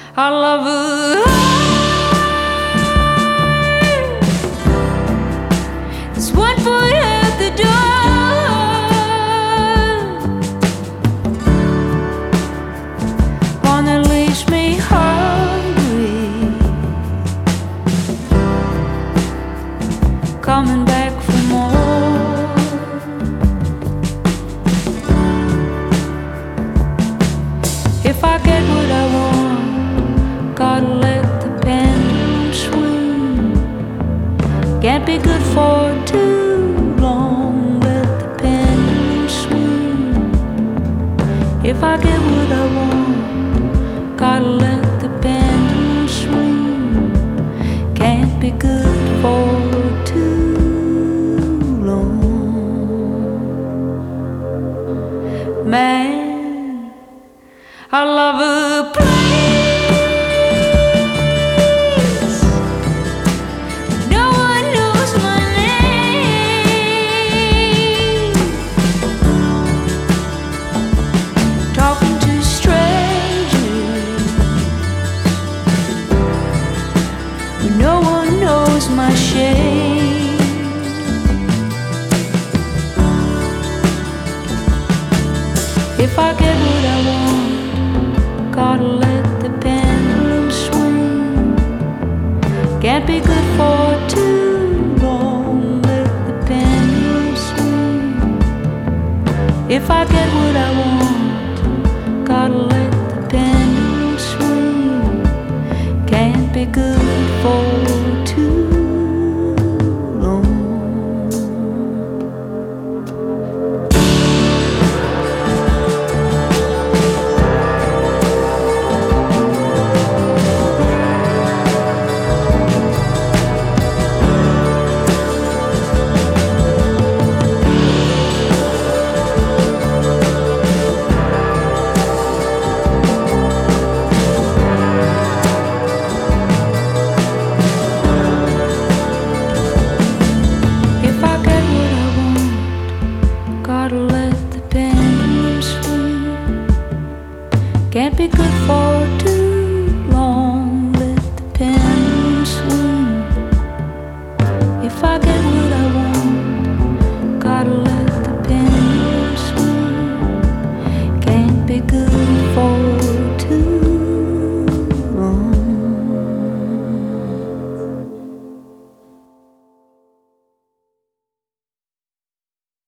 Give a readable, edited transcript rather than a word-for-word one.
I love her. It's one foot at the door, one that leaves me hungry, coming back for more. If I get what I want, gotta let the pendulum swing. Can't be good for too long, let the pendulum swing. If I get what I want, gotta let the pendulum swing. Can't be good for too long. Man, I love a place no one knows my name, talking to strangers, no one knows my shame. If I get what I want, gotta let the pendulum swing. Can't be good for too long, let the pendulum swing. If I get what I want, gotta let the pendulum swing. Can't be good for too long. Gotta let the pendulum swing. Can't be good for too long, let the pendulum swing. If I get what I want, gotta let the pendulum swing. Can't be good